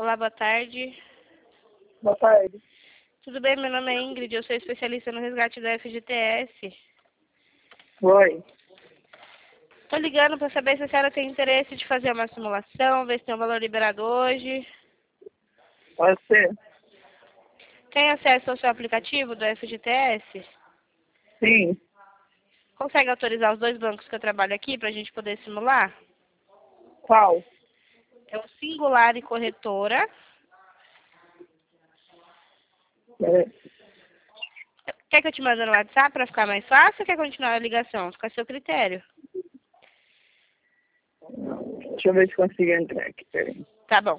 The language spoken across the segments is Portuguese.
Olá, boa tarde. Boa tarde. Tudo bem? Meu nome é Ingrid, eu sou especialista no resgate da FGTS. Oi. Tô ligando para saber se a senhora tem interesse de fazer uma simulação, ver se tem um valor liberado hoje. Pode ser? Tem acesso ao seu aplicativo do FGTS? Sim. Consegue autorizar os dois bancos que eu trabalho aqui para a gente poder simular? Qual? É o Singular e Corretora. É, Quer que eu te mande no WhatsApp para ficar mais fácil ou quer continuar a ligação? Fica a seu critério. deixa eu ver se consigo entrar aqui. Peraí. Tá bom.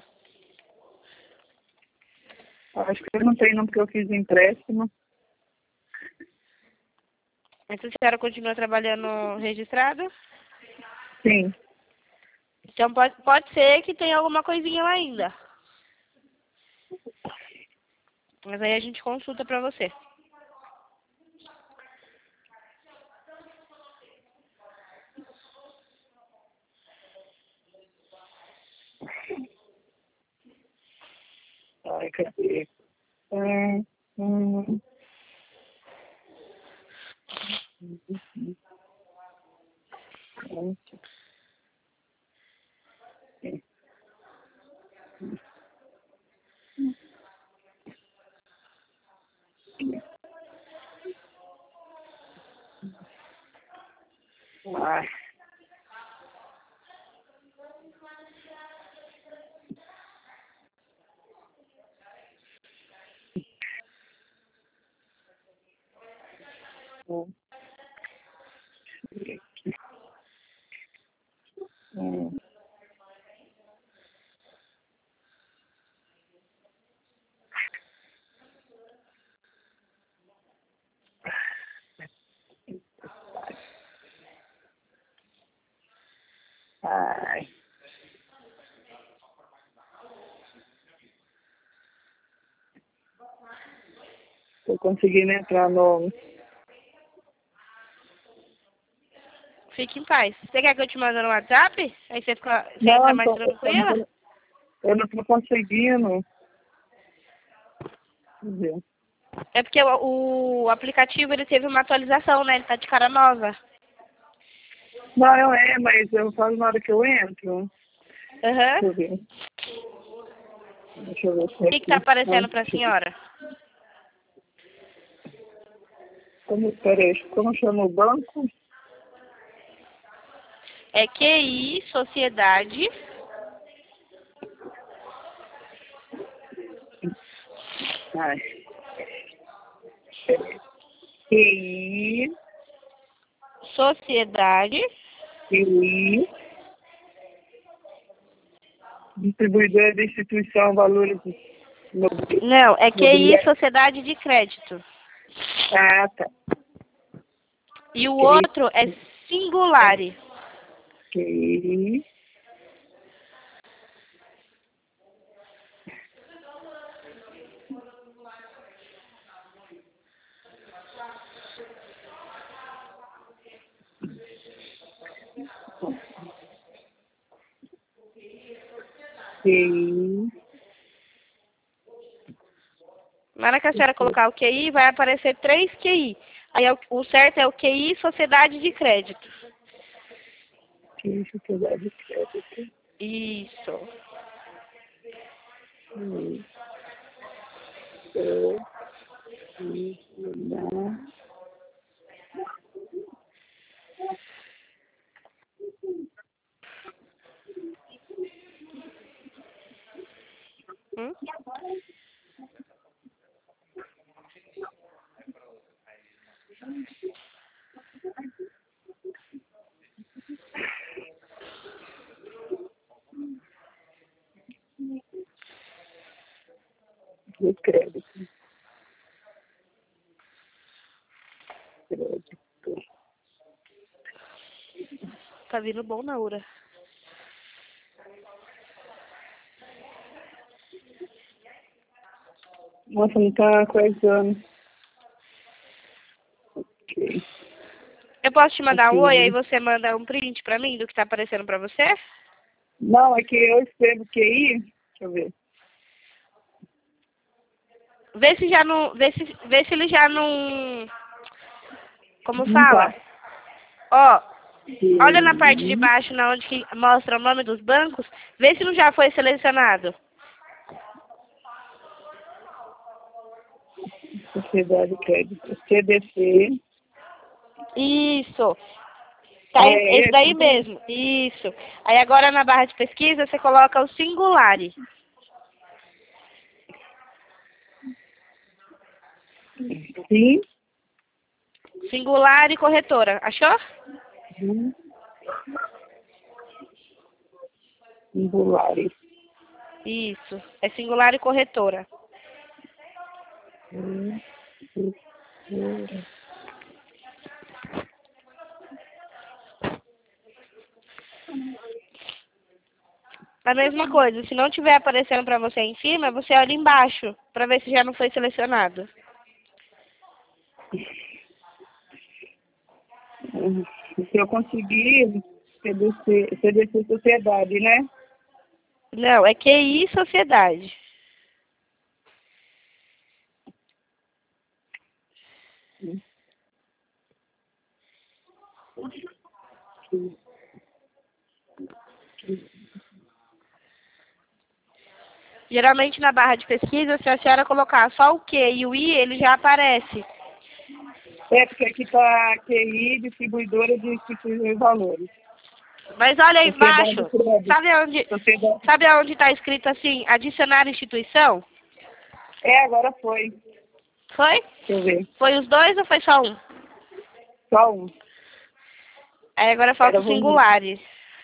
Acho que eu não tenho não, porque eu fiz empréstimo. Mas a senhora continua trabalhando registrada? Sim. Então pode ser que tenha alguma coisinha lá ainda. Mas aí a gente consulta pra você. Ai, cadê? Hum, hum. Ai. Hum. Hum. Ai. Tô conseguindo entrar no... Fique em paz. Você quer que eu te mande no WhatsApp? Aí você entra Não, mais tranquila? eu não tô conseguindo. Deixa eu ver. É porque o aplicativo ele teve uma atualização, né? Ele tá de cara nova. Não, mas eu falo na hora que eu entro. Aham. Deixa eu ver. Deixa eu ver O se é que tá aqui. aparecendo pra senhora? Peraí, como chama o banco? É QI Sociedade. Ai. QI, Sociedade. QI, distribuidora da instituição Valores Não, é QI Imobiliários. Sociedade de Crédito. Ah, tá. E o QI, outro é Singulare. QI, QI, Na hora que a senhora colocar o QI, vai aparecer 3 QI. Aí o certo é o QI Sociedade de Crédito. QI, Sociedade de Crédito. Isso. QI, Sociedade. Hum? De crédito. Crédito. Tá vindo bom na hora. Nossa, não tá coisando. Ok. Eu posso te mandar um oi, aí Ok. você manda um print pra mim do que tá aparecendo pra você? Não, é que eu escrevo QI. Deixa eu ver. Vê se já não. Vê se ele já não. Como Não fala? tá. Ó, olha na parte de baixo, na onde que mostra o nome dos bancos. Vê se não já foi selecionado. Sociedade de Crédito. CDC. Isso. Tá, É esse daí esse? mesmo. Isso. Aí agora na barra de pesquisa você coloca o Singulare. Sim. Singulare corretora. Achou? Singulares. Isso. É Singulare corretora. A mesma coisa. Se não tiver aparecendo pra você em cima, você olha embaixo pra ver se já não foi selecionado. Se eu conseguir, CDC Sociedade, né? Não, é QI Sociedade. Geralmente na barra de pesquisa, se a senhora colocar só o Q e o I, ele já aparece. É, porque aqui está QI, distribuidora de instituições de valores. Mas olha aí Sociedade embaixo, de Crédito. Sociedade. sabe aonde está escrito assim, adicionar instituição? É, agora foi. Foi? Deixa eu ver. Foi os dois ou foi só um? Só um. Aí agora falta Era o vamos. singulares.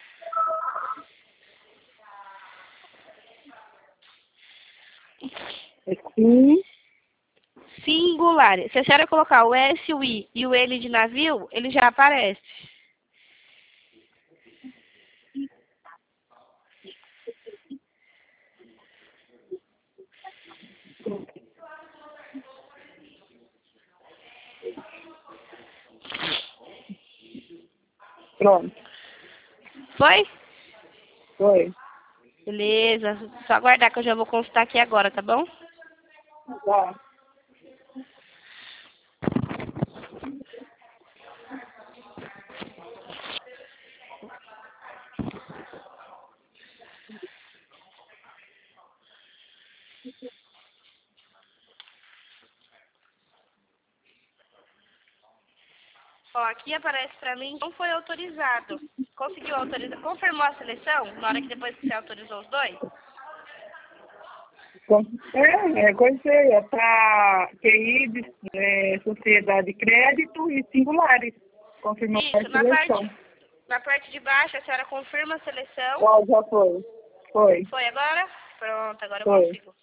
Sim. Singulares. Se a senhora colocar o S, o I e o N de navio, ele já aparece. Pronto. Foi? Foi. Beleza. Só aguardar que eu já vou consultar aqui agora, tá bom? Tá. Ó, aqui aparece pra mim, não foi autorizado. Conseguiu autorizar? Confirmou a seleção na hora que depois que você autorizou os dois? Conheci. Tá QI, Sociedade de Crédito e Singulares. Confirmou a Isso, seleção. na parte de baixo a senhora confirma a seleção. Ó, já foi. Foi. Foi agora? Pronto, agora eu Foi. consigo.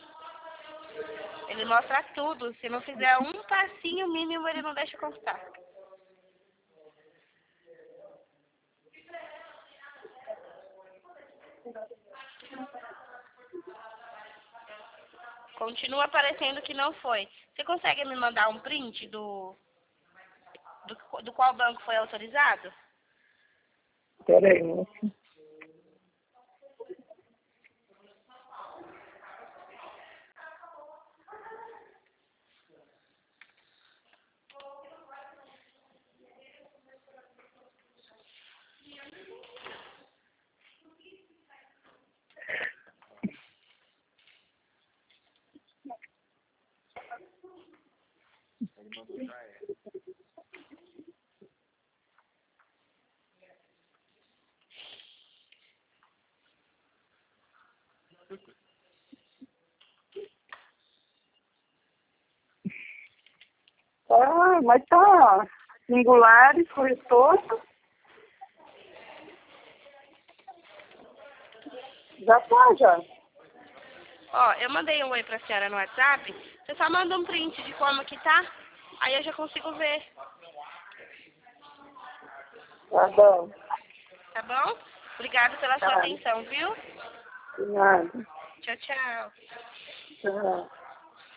Ele mostra tudo. Se não fizer um passinho mínimo, ele não deixa constar. Continua aparecendo que não foi. Você consegue me mandar um print do qual banco foi autorizado? Espera aí, moça. Ah, mas tá. Singulares, corretor. Já tá, já. Ó, eu mandei um oi pra senhora no WhatsApp. Você só manda um print de como que tá. Aí eu já consigo ver. Tá bom. Tá bom? Obrigada pela sua Tá. atenção, viu? De nada. Tchau, tchau. Tchau.